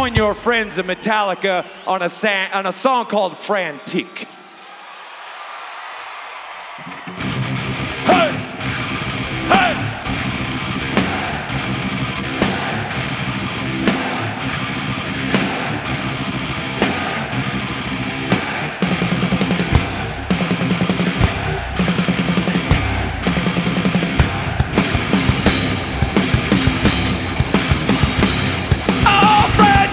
join your friends in Metallica on a song called Frantic.